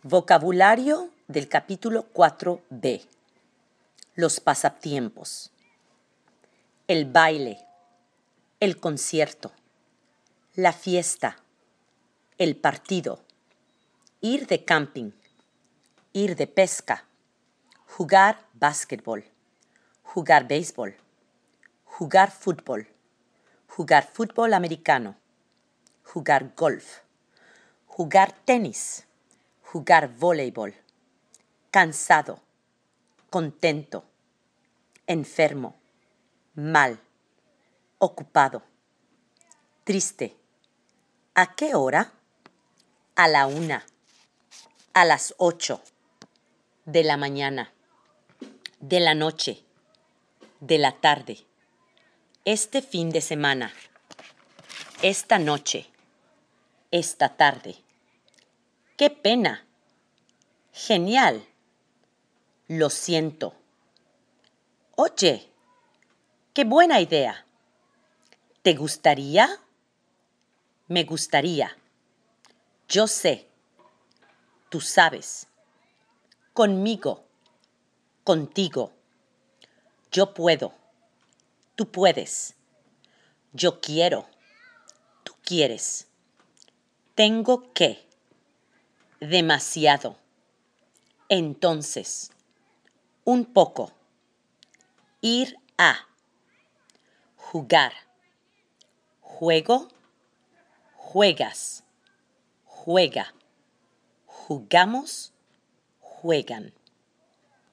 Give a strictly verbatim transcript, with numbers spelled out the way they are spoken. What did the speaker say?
Vocabulario del capítulo cuatro B. Los pasatiempos. El baile, el concierto, la fiesta, el partido, ir de camping, ir de pesca, jugar básquetbol, jugar béisbol, jugar fútbol, jugar fútbol americano, jugar golf, jugar tenis, jugar voleibol, cansado, contento, enfermo, mal, ocupado, triste. ¿A qué hora? A la una, a las ocho, de la mañana, de la noche, de la tarde, este fin de semana, esta noche, esta tarde. ¡Qué pena! Genial. Lo siento. Oye, qué buena idea. ¿Te gustaría? Me gustaría. Yo sé. Tú sabes. Conmigo. Contigo. Yo puedo. Tú puedes. Yo quiero. Tú quieres. Tengo que. Demasiado. Entonces. Un poco. Ir a. Jugar. Juego. Juegas. Juega. Jugamos. Juegan.